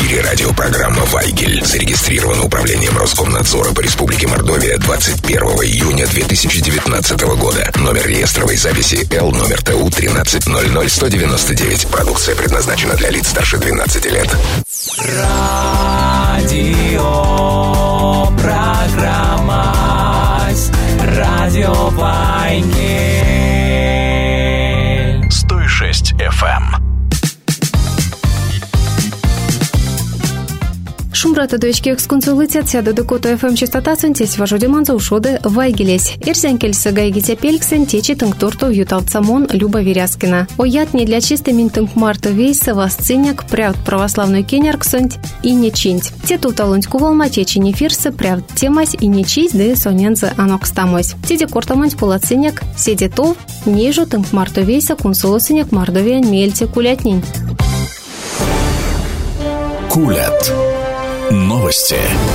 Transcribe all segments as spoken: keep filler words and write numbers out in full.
эфире радиопрограмма «Вайгель». Зарегистрирована управлением Роскомнадзора по Республике Мордовия двадцать первого июня две тысячи девятнадцатого года. Номер реестровой записи Л номер Т У тринадцать ноль ноль сто девяносто девять. Продукция предназначена для лиц старше двенадцати лет. Радио программа Радио Вайгель сто шесть эф эм. Шумрата дочки эксконсулитет сяду декота эф эм частота сентесь важудиманза ушоды Вайгелес. Ирзенкельса гайгите пельксен течи тынкторту юталцамон Люба Веряскина. Оят не для чистой минтынк марта вейса васциняк прявд православную кенярксонть и не чинть. Те туталуньку волма течи не фирсы прявд темась и не чисть да сонензе анокстамось. Теде кортамонть полациняк седе тов нежу тынк марта вейса консулосиняк мардовия мельте кулятнень. Кулят. Новости.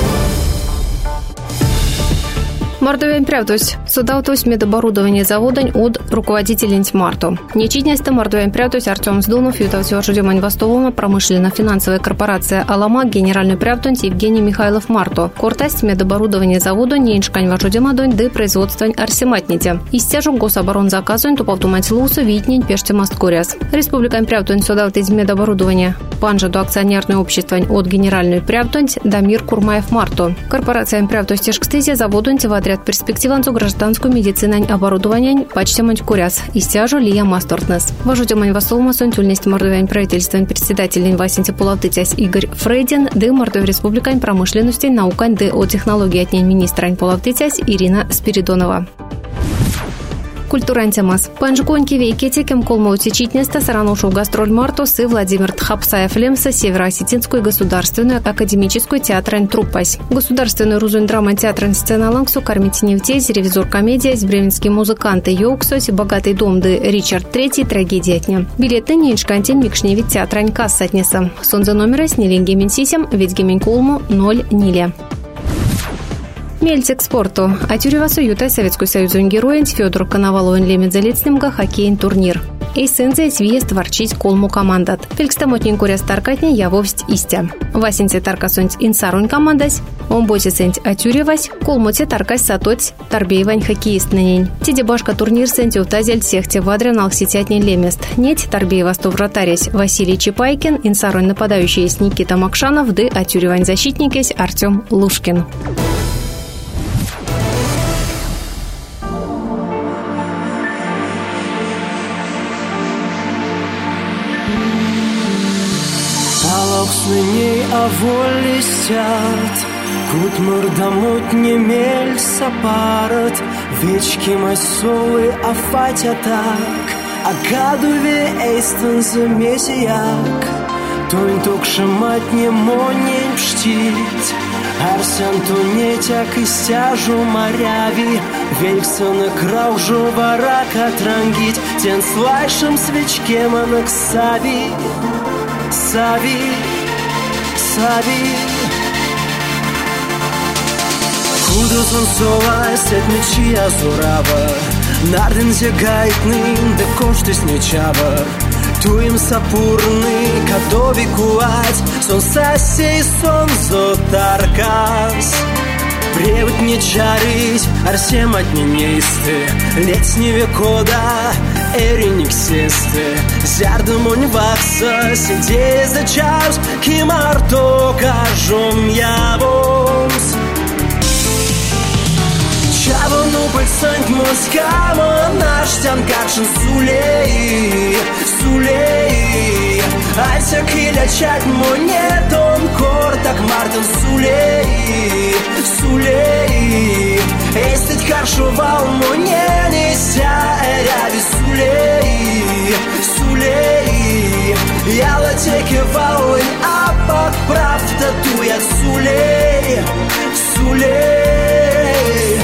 Мордовия прятусь. Судалтусь медоборудование завода от руководителей Марту. Нечиднеста Мордовия прятусь Артем Сдунов, ютавсё ждёмань Востовома, промышленно-финансовая корпорация Алама, генеральный прятунь Евгений Михайлов Марту. Кортасть медоборудование завода нeinшкань важудемадонь да производствань арсематните. Истяжу гособорон заказунь туповтумать лусу витнень пештемаст куряс. Республикань прятунь судалтыть медоборудование. Панжаду акционерное общество от генеральную прятунь Дамир Курмаев Марту. Корпорация прятусь тяжкстызе заводунь в отряд перспективанцу гражданскую медицинань оборудование почтемонь куряс. Истяжу Лия Мастортнес. Важутемонь Востовома сонтюльность Мордовянь правительствен председатель Васинти Половтытясь Игорь Фрейдин, да Мордовия республикань промышленности наукань да о технологии от ней министрань Половтытясь Ирина Спиридонова. Культурантемас. Панжконьки вейкете кем колмоути читнеста саранушу гастроль Мартус и Владимир Тхапсаев Лемса Северо-Осетинскую государственную академическую театрань труппась. Государственную рузунь драма театрань сцена лангсу кормите невтесь, ревизор комедия, бременские музыканты Йоуксоси, богатый дом да Ричард Третий, трагедия дня. Билеты ниншкантин микшневит театрань кассатнеса. Сонза номера с нилинги менсисем, ведь гемень кулму ноль ниле. Мельтик спорту. А тюревасу юта Советскую Союзу героин Федор Коноваловин лемедзалецнемга хоккейн турнир. И сензе свиест ворчить колму командат. Фелькстамотнин куря старкатня явовсть истя. Васинце таркасунь инсарунь командась. Он бойся атюревась. Колмуте таркась сатоть торбеевань хоккеист на нень. Тиде башка турнир сенте утазель сехте вадрен алкситятни лемест. Неть торбеева сто вратаресь Василий Чепайкин. Инсарунь нападающий с Никита Макшанов. Да атюревань защитникесь Артем Лушкин. Сныней аволистят, кутмыр дамут немель сапарат, вечки масовы афатятак, а гадуве эйстен замесияк, тонь токшемат не монень пштить, арсен тунетяк и стяжу моряви, вельсон и краужу варак отрангить, тен слайшем свечке манак сави, сави. Сави. Куда солнцовая сет мечи азурава, нарден зягайтный, да коштыс нечава, туем сапурный, кадови куать, сон сасей сон зотаркас. Превод не чарыть, арсем от ненесты, летнего кода, эриник сесты, зярдамонь вакса, сидея за час, кимарто кажом явомс. Чавону пальцант москама, наш тянкачен сулей, сулей. Ася килячать монетом, кортак мартин сулей, сулей. Эстить харшувал моне неся ряви сулей, сулей. Я латеки валынь, а под правда туят сулей, сулей.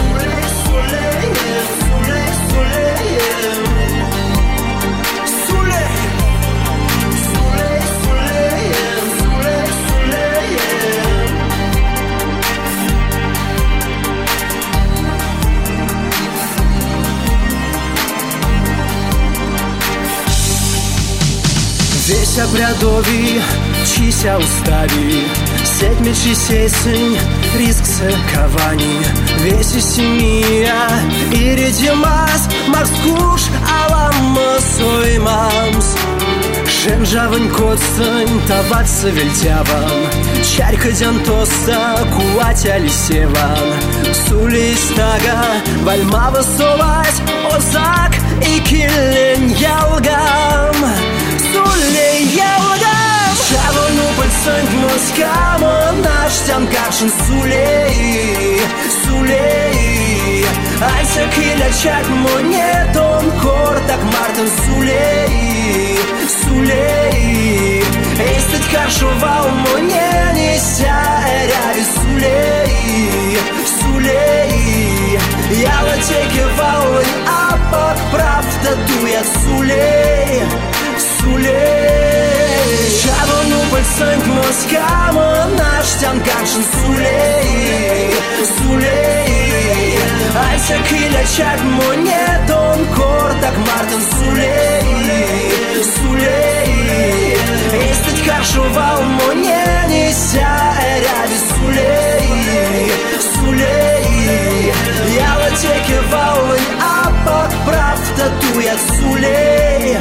Весь обрядові, чися уставі, сетьми чисесень, риск сакавани, весь и семья, и редимас, марскуш, алама соймамс. Женжавын котсын, таватсы вельтяван, чарька дянтоста, куатя лисеван. Сулистага, вальмава совать, озак и киллен ялгам. Сулей ялгам. Шавану пальцанг москама, наш тянкашин сулей, сулей. Айса киля чак монетон, кортак мартин сулей, сулей. Эстет кашувал моне неся эряви сулей, сулей. Я латеки валын, а под правда дует сулей, сулей. Шавану пальцанг москама, наш тянкашин сулей, сулей. Айса киля чак монетон, кортак мартин сулей, сулей. Эстет кашувал моне неся эряви сулей, сулей. Я латеки валын, а под правда дует сулей,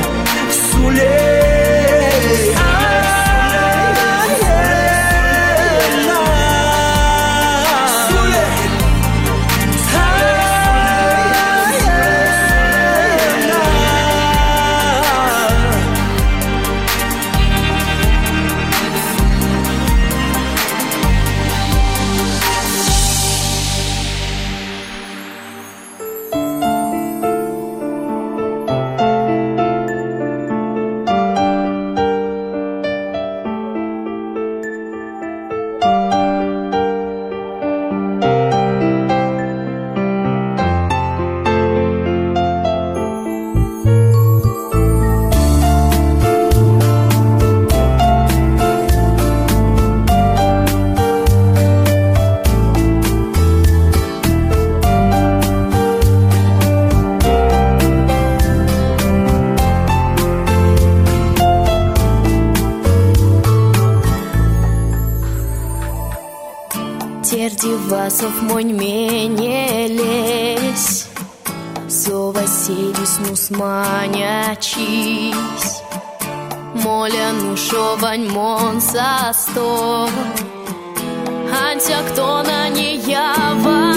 сулей. Дивасов монь менелесь, со Василис нус манячись, моля нушовань мон со сто, антя кто на не ява.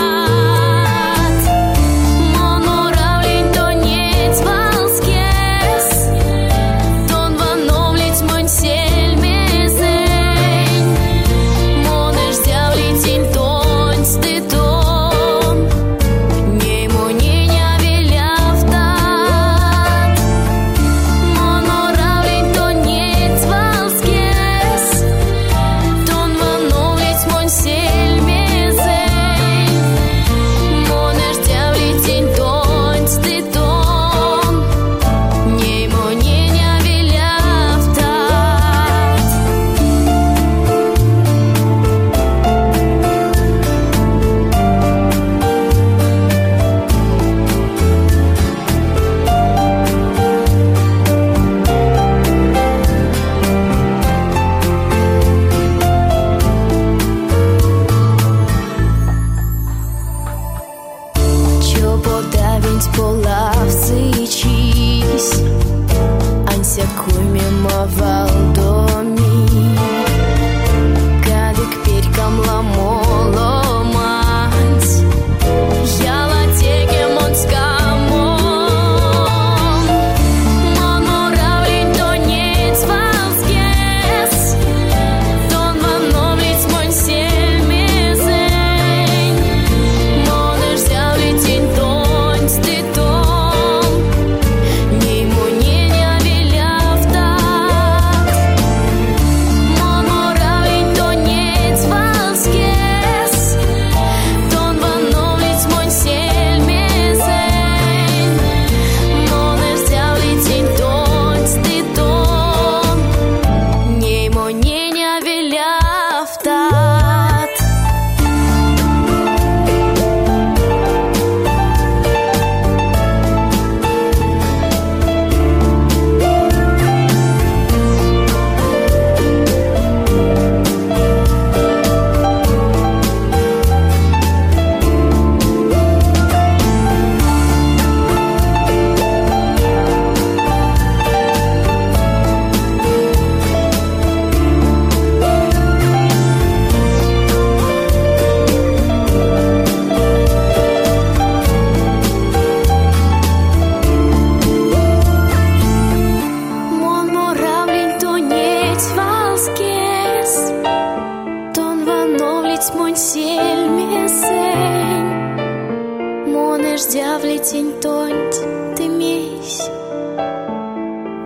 Selmezej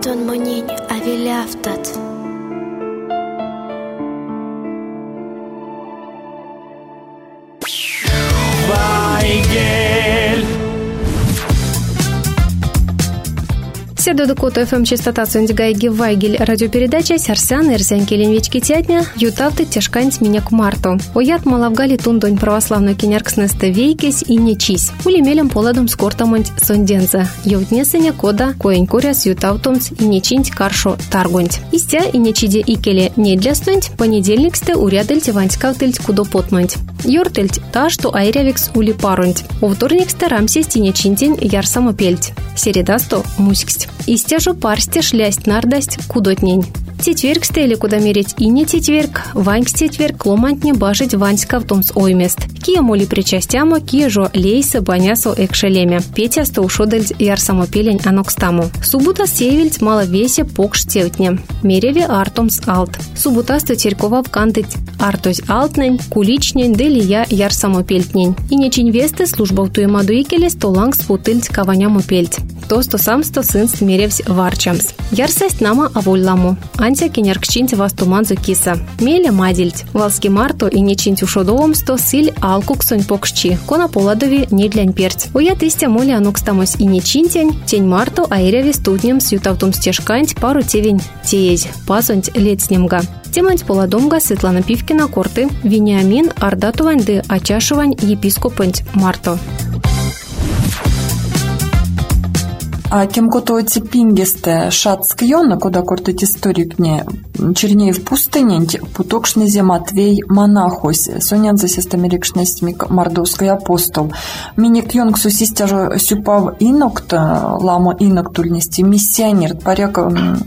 Антон Монинь авиляфтат. Вайгель. Седу докоту эф эм частота Сундигайги Вайгель радиопередача Сарсан Ирзянки Ленвички Тятня Ютавты Тяжканць Миняк Марту. Оят Малавгали Тундонь православную киняркснесте Вейкесь и Нечись. Улемелем поладом скортамонть Сонденза. Йовтнесеня кода коень куряс Ютавтомц и Нечинть Каршо Таргонть. Истя и Нечиде Икеле недлястонть понедельниксте урядельть ваньскавтельть кудопотнонть. Йортельть та, что айрявикс ули парунть. У вторниксте рамсесть и Нечинтень ярсамопельть. Середасто муськсть. Истяжу парсте шлясть нардасть кудотнень. Тетверг или куда мерить и не тетверг, ваньк тетверг ломантне бажить ваньска в том с оймест. Кия моли причастямо, кия жо лейса банясо экшелеме. Петя сто ушодельть ярсамопелень анокстаму. Субута севельть маловесе покштевтне. Мереве артомс алт. Субута сто теркова вкантыть артось алтнень, куличнень, делия ярсамопельтнень. И нечень весты служба в туема дуикеле сто ланг спутыльть каванямопельть. То сто сам сто сын смеревсь варчамс. Ярсасть нама авольламу. Антя киняркчинть вас туманзу киса. Меля мадильть. Валски марто и нечинть ушодовом сто силь алкуксонь покшчи. Кона поладови не длянь перть. Уят истя моли анукстамось и нечинтень. Тень марто айряви студнем с ютавтом стежканть пару тевень теезь. Пазонть лет снемга. Теманть поладомга Светлана Пивкина корты. Вениамин ардатувань ды ачашувань епископанть марто. А кем кото эти пингесте шацкьона, куда кортить историк не чернее в пустыне, путокшнезе Матвей монахось, сонянзе системерикшнестьми мордовский апостол. Миник йонгсу систяжу сюпав инокта, ламо иноктульности, миссионер, поряк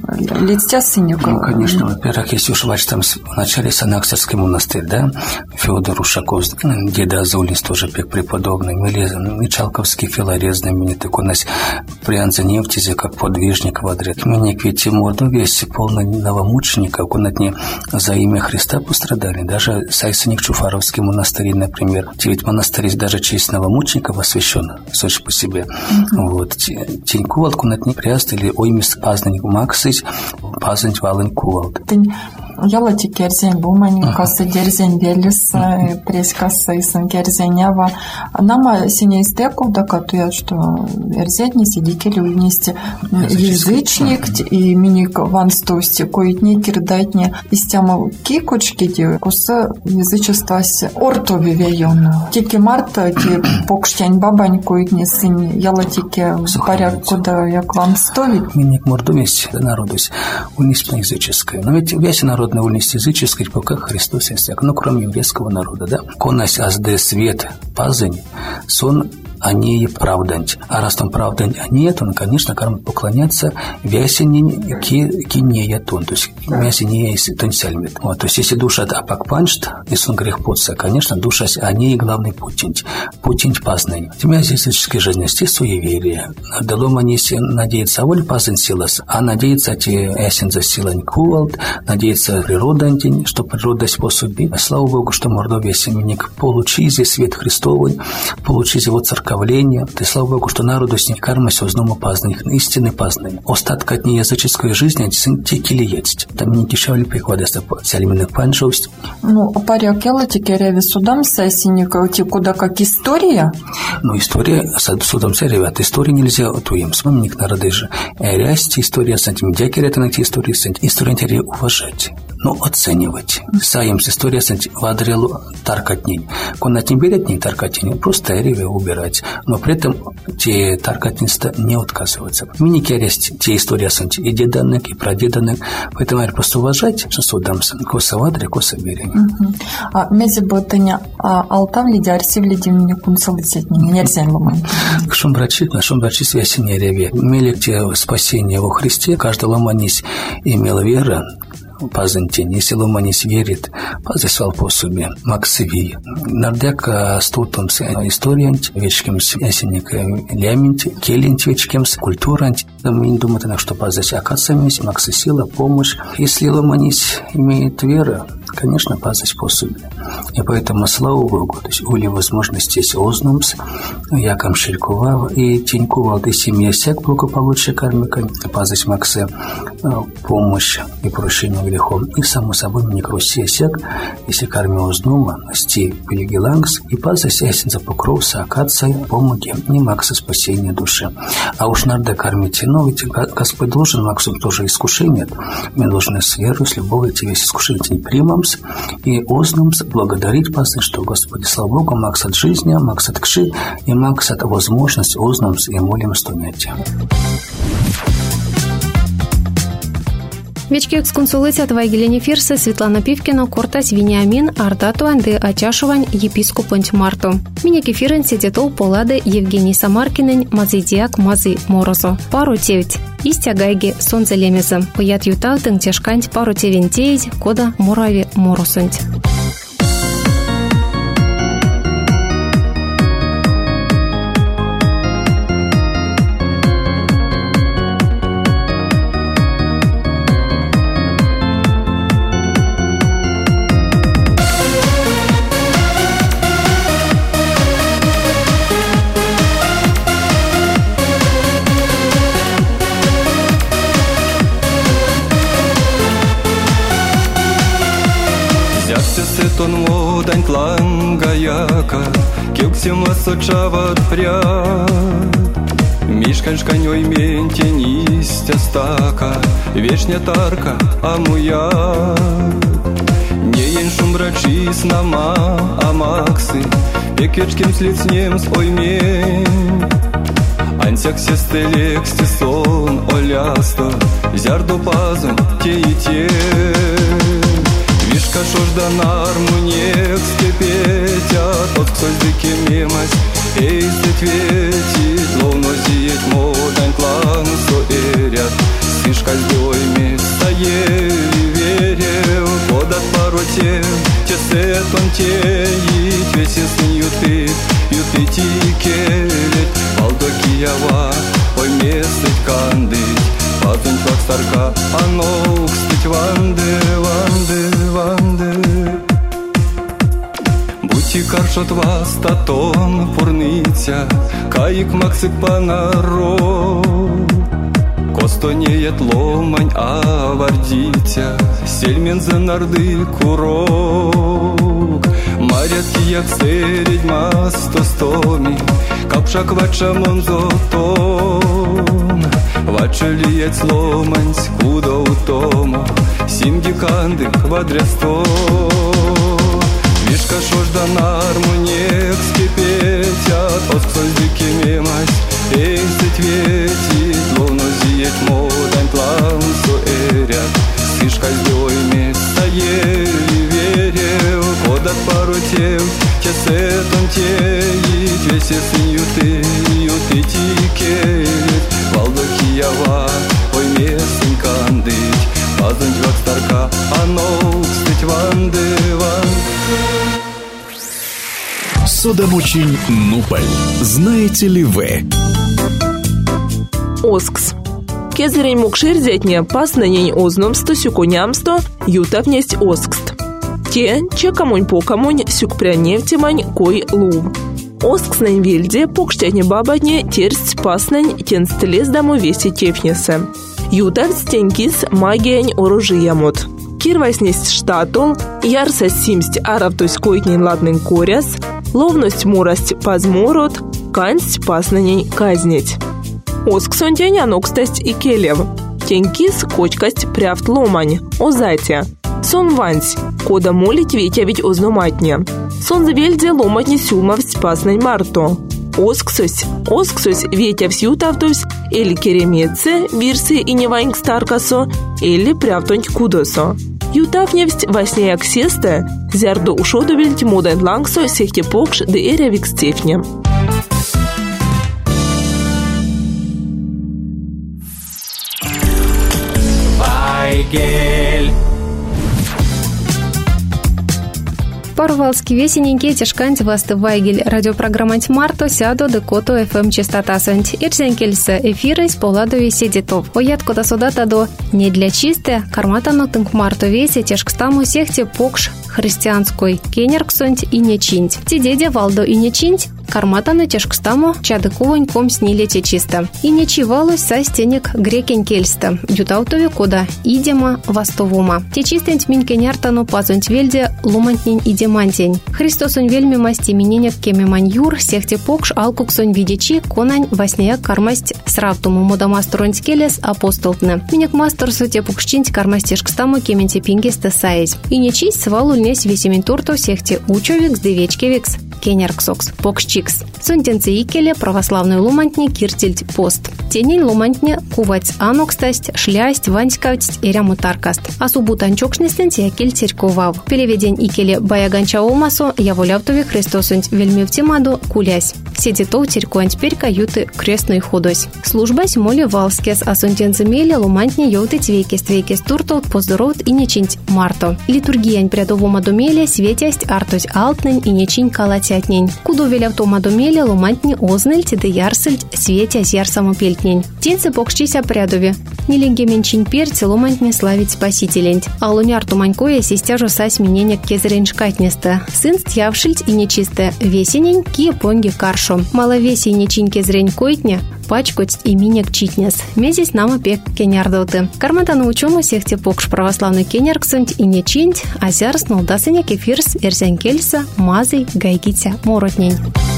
летстя сынюка. Ну, конечно, во-первых, если уж вач там в начале Санаксерский монастырь, да, Феодор Ушаков, деда Азулис тоже пек преподобный, или Чалковский Филарет знаменитый, у нас при Заневтизе, как подвижник в адрес. Мне к ведь Мордовии полно новомучеников, которые за имя Христа пострадали. Даже Сайсеник Чуфаровский монастырь, например. Ведь монастырь даже честь новомучеников освящена, сочь по себе. Mm-hmm. Вот. Тень кувалд, кунат не пряст, или оймис пазнань максыть, пазнань валень кувалд. Яла тикерзень бумань, касы дерзень белис, пресс касы сын керзенява. Нама синя истеку, да катуя, что эрзетни сидикели вместе язычник и миник ванстости, коитни кирдатни истяма кикочки, куса язычества с ортови вейону. Тики марта, ки покштянь бабань коитни сын яла тики порядку, да як ванстовит. Миник мордовесь народусь, унись языческое. Но ведь весь народ на вольности языческой, пока Христос есть, ну, кроме еврейского народа, да. Конась азде свет пазынь, сон они правдань. А раз там правдань они, то, ну, конечно, карм поклоняться вясенин кинея тон, то есть вясенин есть тонсельмет. Вот, то есть если душа апак паншт, и сон грех подса, конечно, душа они и главный путинь, путинь пазнань. У меня здесь языческая жизнь, есть суеверие. Далом они надеются, а воль пазань силас, а надеется эти ясен за силань кувалд, надеется природа, что природа способит. Слава Богу, что Мордовия семенник получи здесь свет Христовый, получи его церковь. Ты, слава Богу, что народу с них кармась озному пазнаних, истины пазнаних. Остатка от неязыческой жизни, они текили есть. Там не кишевали приходят, цельменных паншовств. Ну, а паря кела текереви судам сессиника, куда как история? Ну, история, судом се, ребят, истории нельзя отуем. Вспомник народы же. Рясти история, сантим дякерета на те истории, сантим историю интересно уважать. Ну, оценивать. Саем с история, сантим вадрелу таркатней. Когда не берет не таркатней, просто реве убирать. Но при этом те таркатинства не отказываются. Миники арест, те истории сантим и деданных, и прадеданных. Поэтому я просто уважать, что судам коса вадре, коса берень. А мези ботаня алтав лиди арсив лиди мне кунсалицетни, нельзя ломать. Шум брачит, на шум брачит свясение реве. Мелик те спасение во Христе, каждый ломанись имел вера, пазантин, если ломанись верит, пазысвал по себе, максиви. Нардяк стутом с историянт, вечкем с ясенник ляминт, келинт вечкем с культурант. Мы думаем, что пазась акациями, максисила, помощь. Если ломанись имеет вера, конечно, пазость пособили. И поэтому, слава Богу, то есть ули возможности есть ознумс, якам шелькував, и тенькувал, и семья сяк благополучия кармика, пазость максе, помощь и прощение грехом, и, само собой, некросия сяк, если карми ознума, сти пелигелангс, и пазость ясен за покров, саакация, помоги, не макса спасения души. А уж надо кормить, но ведь Господь должен, максум тоже искушение, мы должны с верой, с любовью эти весь искушения не примамс, и ознумс благодарить пазость, что Господи, слава Богу, макс от жизни, макс от кши, и макс от возможности ознумс, и молим стонять. Вечки эксконсулыця Твайгелени Фирса Светлана Пивкина Кортас Вениамин Ардату Анды Ачашувань епископ Марту. Меня кефирен сидетол полады Евгений Самаркинен Мазидиак Мази Морозо. Пару тевить. Истягайги солнце лемеза. Поят юталтын тяжканть пару тевентеять кода Мурави Моросунть. Тон модань тланга яка, кюксима сочават пряд. Мишкань шканёй менте нистя стака, вешня тарка амуя. Не еншум брачис нама амаксы, пекечким слицнем с оймень. Ансяк сестелек стесон олясто, зярдо пазон те и те. Вишка шожданар мнек скипетя, тот кто здыки мемась, эй светвети, ловно зиеть модань клан соэрят. Сишка сдойми стоели верил, подат пару тем, те сетон теить, весе сын юты, юты тикелет, балдоки ява, ой местыть кандыть. Пазунь как старка, а ног стыть ванды, ванды, ванды. Будьте каршот вас татон пурниця, каик максик панаро. Костонеет ломань, а вардитя, сельмен за нарды курок. Марятки як середь масто стоми, капшак вачамон зотон. Вачелиец ломансь, куда утомо, симги канды квадресто. Вишка шожданар мнек скипетят, осксоль дики мемась, эй светвети, ловно зиеть модань план суэрят. Сишка сдойми стоели верил, кодат пару тем, те сетон теить, весе сын юты, юты тикелет. Балдоки ява, ой местень кандыть, пазунь как старка, а ног стыть ванды, ванды. Содомучень Нуполь. Знаете ли вы? Оскс. Кезерень мукшир зятня пас на ней озномсто сюконямсто, ютавнесть оскст. Те, че камунь по камунь сюкпряневтимань кой лум. Оскс нань вельде, покштяне бабадне, терсть паснань, тенстелез даму веси тефнесе. Ютавц тенькис магиянь оружиямот. Кирваснесть штатул, ярса симсть аравтусь койкнень ладнын коряс, ловность мурасть пазморот, кансть паснанень казнить. Осксон тяняно, кстати, и келев. Тенькис кочкасть прявт ломань, озатя. Сон вансь, кода молить ветя ведь озноматня. Сон завельде ломатни сюмавсть паснань марто. Осксось, осксось ветя всютавтусь, или керемеце, вирсы и неваньк старкасо, или прявтонь кудосо. Ютавневсть васне аксесте, зярдо ушодовельть моден лангсо сехте покш де эревик стефне. Вайгель. Парувалский весененький тяжкант васты вайгель радиопрограммант Марто сяду декото эф эм частота сонть. Ирзенкельса эфиры из поладови седитов. Оятко до судата до не для чисте, карматану тынк Марто весе тяжкстаму сехте покш христианской кенерксонть и нечинть. Ти дедя валдо и нечинть, карматаны тяжкстаму чадыкувань ком снилете чисто. И нечивалось со стенек грекень кельста. Дютаутови кода идема вастовума. Те чистень тмин кеняртану пазонть вельде лумантнень идемантень. Христосонь вельми масти миненек кеме маньюр, сехте покш алкуксонь видичи конань васнея кармасть сравтуму модамастуронть келес апостолтне. Минек мастерсу те покшчинть кармасть тяжкстаму кементе пингесте саиз. И нечисть свалу лнесь весемень турто сехте учовикс девечкевикс. Кенерксокс, покшчикс. Сунтенце икеле православный лумантни киртильть пост. Тенень лумантне кувать анокстасть, шлясть, ваньскавть и рямутаркаст. А субутанчокшнестен тиакель церковав. Переведень икеле баяганча умасу яволявтови Христосунть вельми в тимаду кулясь. Все детов теркуант перка юты крестной ходось. Службась моли валскес, а сунтенце меле лумантне йоты твекес, твекес туртот поздоровт и нечинть марто. Литургиянь прядовома домеле светясть артось алтнень и нечинь калатятнень. Кудо велявтома домеле лумантне ознельть да ярсельть светясь ярсаму пельтнень. Тенце покшчися прядови. Неленге менчинь перце лумантне славить спасителень. А лунярту манькоя систяжу сась миненек кезерень шкатнеста. Сын стявшильть и нечисте весенень ки понги каршо. Маловесей нечинь кезерень койтне пачкоть и минек читнес. Мезись нам опек кенярдоты. Кармата научому сехте покш православный кенярксонть и нечинть, а зярс налдасыня кефирс эрзянкельса мазый гайгитя моротнень.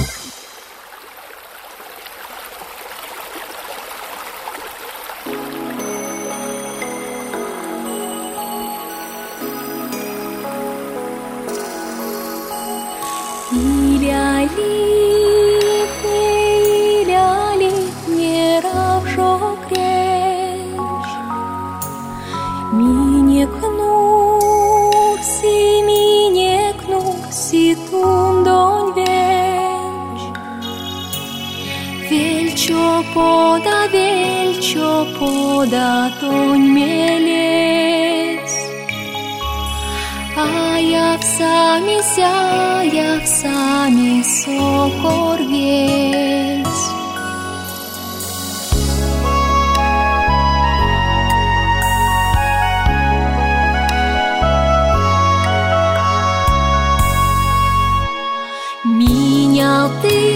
Poda velcio, poda tонь мелес, а я в сами ся, я в сами сокор весь. Менял ты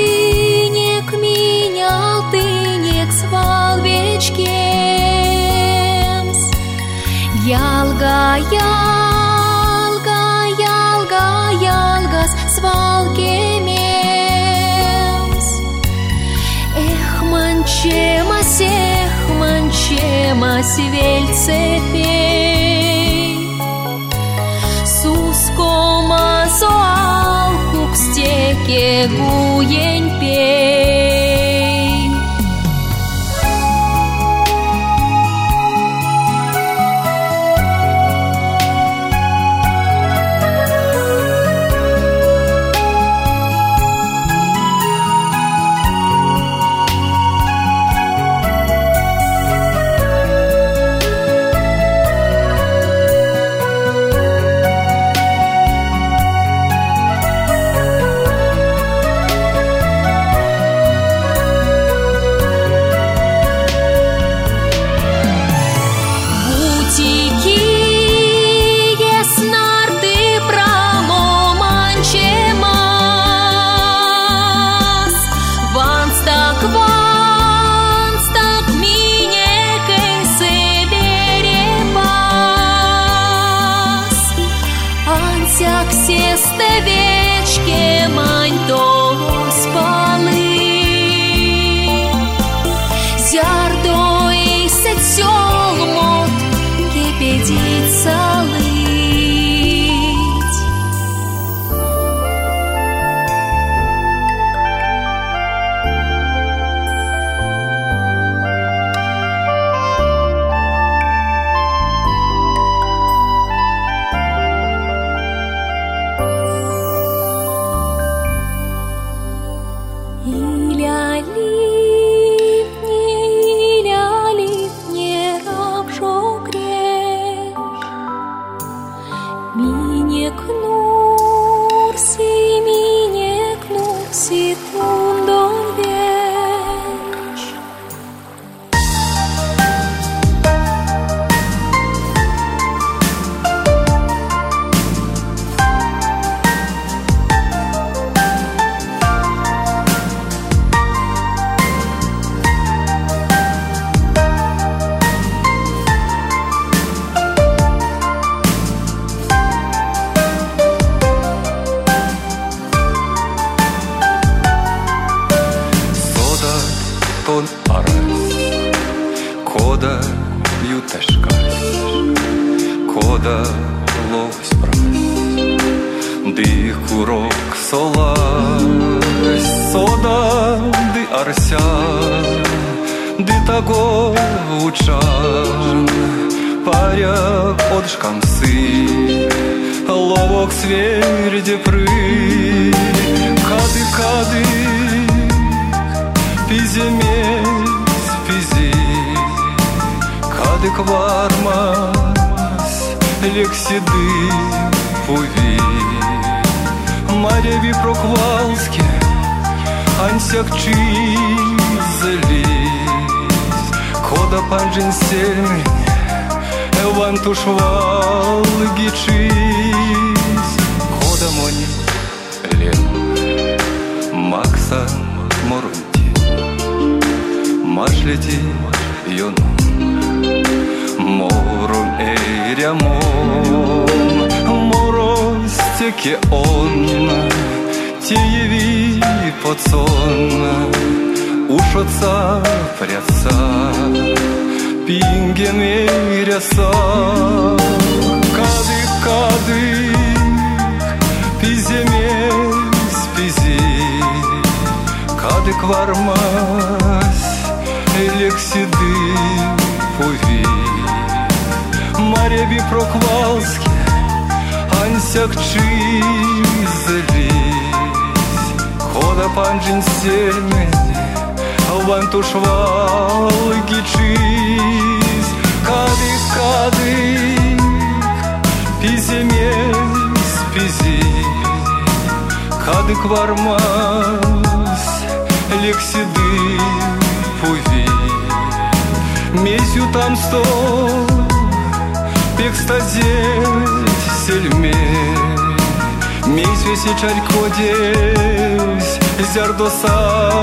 Ялга, ялга, ялга, ялгас, свалкемемс. Эх, манчемас, эх, манчемас, вельцепей. Сускома соалкук стеке гуень пей. кода ютешкась, кода ловись брась, ди курок солась, сода ди арся, ди таго учан, паря от шкамсы, ловок сверде пры, кады кады, пиземес пизи, кады квармас, лексиды пуви, маряви проквалске, ансяк чизелись, кода панжин сельмень, вантушвал гичись, кода мони лен, макса морунти, машлети йону, морун эйрямон, моростеке он, тиеви подсон, ушоца пряца, пинген эйряса, кады кады, пиземес пизи, кады квармас, лексиды пуви, маряви проквалске, ансяк чизелись, кода панжин сельмень, вантушвал гичись, кады кады, пиземес пизи, кады квармас, лексиды пуви, месью там сто, пекстазеть сельмень, месью сечарь кодесь, зярдоса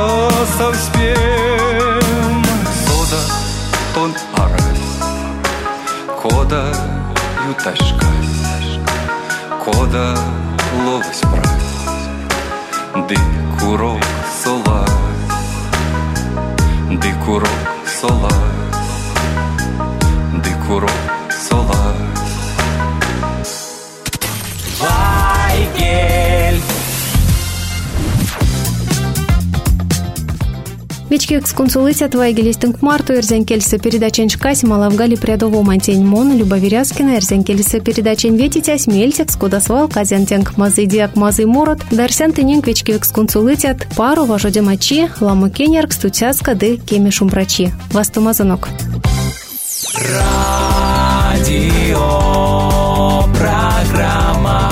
совспем, сода тон арась, кода юташкась, кода ловись брась, ди курок солась, ди курок солась, ди курок солась. Вайгель. Вечки эксконсулыцят Вайгелистинг Марту, Эрзянкельса передачень шкась, Малавгали прядово мантень Мон, Люба Веряскина, Эрзянкельса передачень ветитя, Смельтик, Скудасвал, Казянтенг Мазы Диак Мазы Морот, Дарсянтынинг вечки эксконсулыцят, Пару Важоде Мачи, Ламу Кенерк, Стутяска, Ды Кеми Шумбрачи. Вастумазанок. Радио программа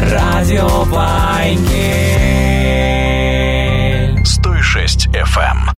Радио Вайгель сто шесть эф эм.